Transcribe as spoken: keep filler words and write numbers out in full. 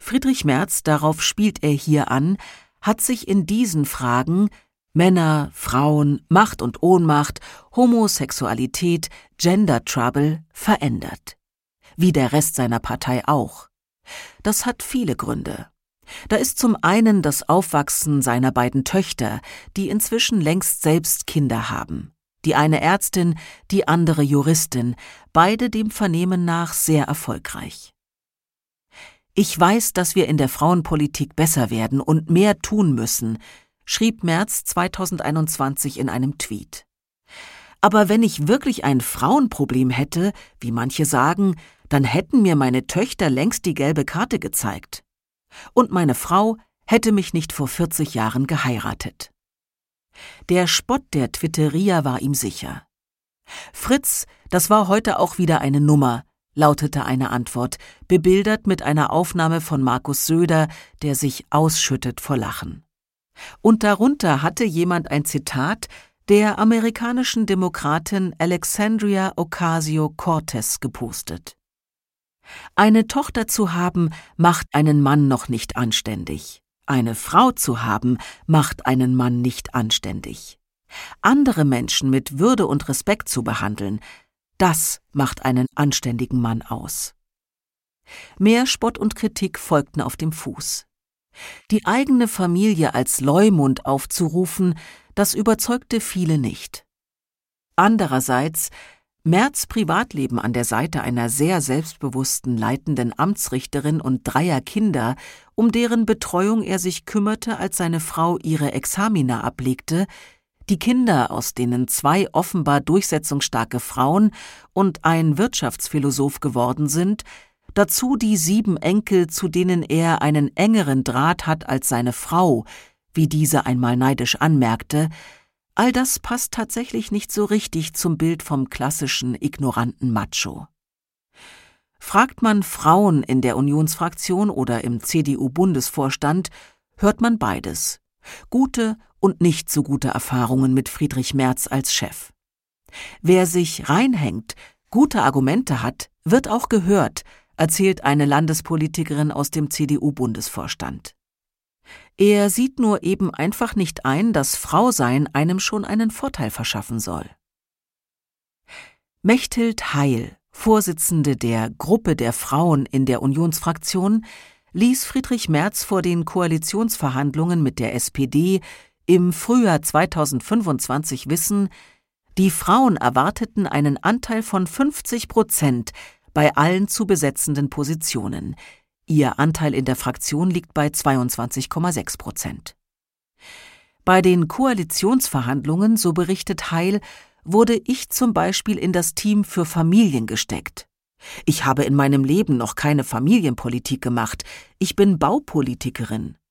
Friedrich Merz, darauf spielt er hier an, hat sich in diesen Fragen Männer, Frauen, Macht und Ohnmacht, Homosexualität, Gender Trouble verändert. Wie der Rest seiner Partei auch. Das hat viele Gründe. Da ist zum einen das Aufwachsen seiner beiden Töchter, die inzwischen längst selbst Kinder haben. Die eine Ärztin, die andere Juristin, beide dem Vernehmen nach sehr erfolgreich. Ich weiß, dass wir in der Frauenpolitik besser werden und mehr tun müssen, schrieb Merz zweitausendeinundzwanzig in einem Tweet. Aber wenn ich wirklich ein Frauenproblem hätte, wie manche sagen, dann hätten mir meine Töchter längst die gelbe Karte gezeigt. Und meine Frau hätte mich nicht vor vierzig Jahren geheiratet. Der Spott der Twitterier war ihm sicher. Fritz, das war heute auch wieder eine Nummer, lautete eine Antwort, bebildert mit einer Aufnahme von Markus Söder, der sich ausschüttet vor Lachen. Und darunter hatte jemand ein Zitat der amerikanischen Demokratin Alexandria Ocasio-Cortez gepostet. Eine Tochter zu haben, macht einen Mann noch nicht anständig. Eine Frau zu haben, macht einen Mann nicht anständig. Andere Menschen mit Würde und Respekt zu behandeln, das macht einen anständigen Mann aus. Mehr Spott und Kritik folgten auf dem Fuß. Die eigene Familie als Leumund aufzurufen, das überzeugte viele nicht. Andererseits, Merz' Privatleben an der Seite einer sehr selbstbewussten leitenden Amtsrichterin und dreier Kinder, um deren Betreuung er sich kümmerte, als seine Frau ihre Examina ablegte, die Kinder, aus denen zwei offenbar durchsetzungsstarke Frauen und ein Wirtschaftsphilosoph geworden sind, dazu die sieben Enkel, zu denen er einen engeren Draht hat als seine Frau, wie diese einmal neidisch anmerkte, all das passt tatsächlich nicht so richtig zum Bild vom klassischen, ignoranten Macho. Fragt man Frauen in der Unionsfraktion oder im C D U-Bundesvorstand, hört man beides. Gute und nicht so gute Erfahrungen mit Friedrich Merz als Chef. Wer sich reinhängt, gute Argumente hat, wird auch gehört, erzählt eine Landespolitikerin aus dem C D U-Bundesvorstand. Er sieht nur eben einfach nicht ein, dass Frausein einem schon einen Vorteil verschaffen soll. Mechthild Heil, Vorsitzende der Gruppe der Frauen in der Unionsfraktion, ließ Friedrich Merz vor den Koalitionsverhandlungen mit der S P D im Frühjahr zweitausendfünfundzwanzig wissen, die Frauen erwarteten einen Anteil von fünfzig Prozent bei allen zu besetzenden Positionen. Ihr Anteil in der Fraktion liegt bei zweiundzwanzig Komma sechs Prozent. Bei den Koalitionsverhandlungen, so berichtet Heil, wurde ich zum Beispiel in das Team für Familien gesteckt. Ich habe in meinem Leben noch keine Familienpolitik gemacht, ich bin Baupolitikerin.